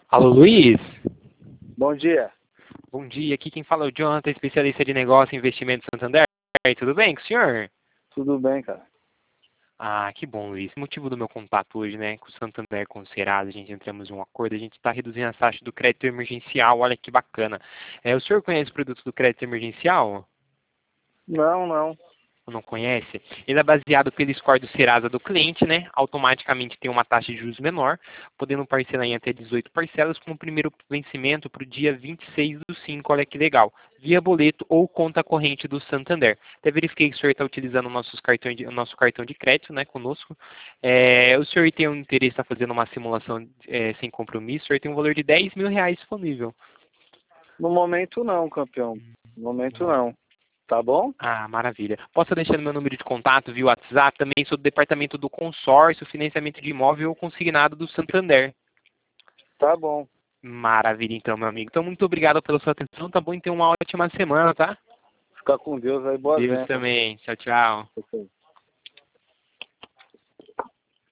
Alô, Luiz? Bom dia. Bom dia, aqui quem fala é o Jonathan, especialista de negócio e investimento Santander. Tudo bem com o senhor? Tudo bem, cara? Ah, que bom, Luiz. O motivo do meu contato hoje, né, com o Santander, com o Serasa, a gente entramos em um acordo, a gente está reduzindo a taxa do crédito emergencial, olha que bacana. O senhor conhece o produto do crédito emergencial? Não. Não conhece? Ele é baseado pelo score do Serasa do cliente, né? Automaticamente tem uma taxa de juros menor, podendo parcelar em até 18 parcelas, com o primeiro vencimento para o dia 26/5, olha que legal. Via boleto ou conta corrente do Santander. Até verifiquei que o senhor está utilizando o nosso cartão de crédito, né, conosco. O senhor tem um interesse em estar fazendo uma simulação sem compromisso, o senhor tem um valor de R$ 10.000 disponível. No momento não, campeão. No momento não. Tá bom? Ah, maravilha. Posso deixar meu número de contato via WhatsApp? Também sou do departamento do consórcio, financiamento de imóvel consignado do Santander. Tá bom. Maravilha, então, meu amigo. Então, muito obrigado pela sua atenção, tá bom? E tenha uma ótima semana, tá? Fica com Deus aí. Boas Deus ventas. também. Tchau, tchau.